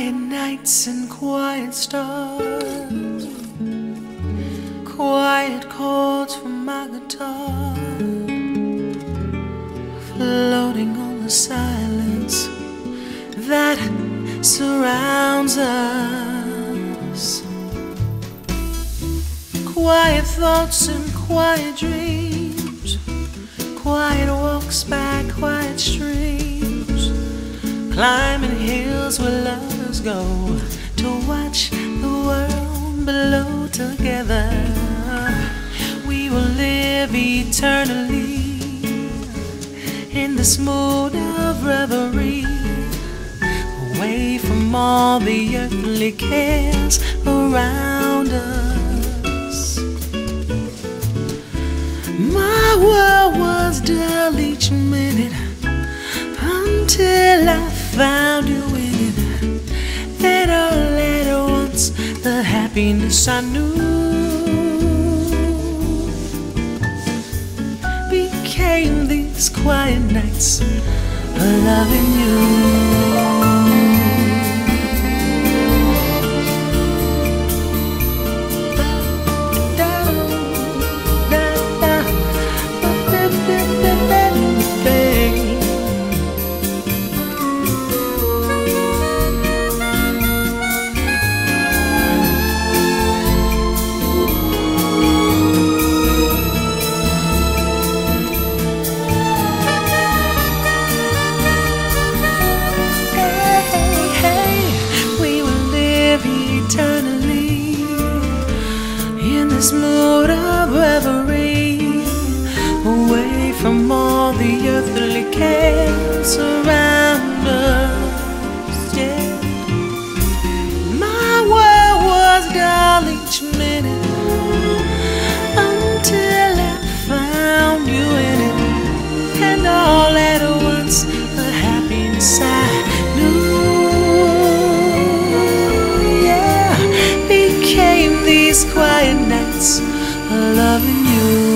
Quiet nights and quiet stars, quiet chords from my guitar, floating on the silence that surrounds us. Quiet thoughts and quiet dreams, quiet walks by quiet streams, climbing hills where lovers go to watch the world below together. We will live eternally in this mood of reverie, away from all the earthly cares around us. My world was dull each minute until I found you in it. Then all at once the happiness I knew became these quiet nights of loving you. Eternally in this mood of reverie, away from all the earthly cares around us. Yeah, my world was dull each minute until I found you in it, and all at once the happiness I knew these quiet nights of loving you.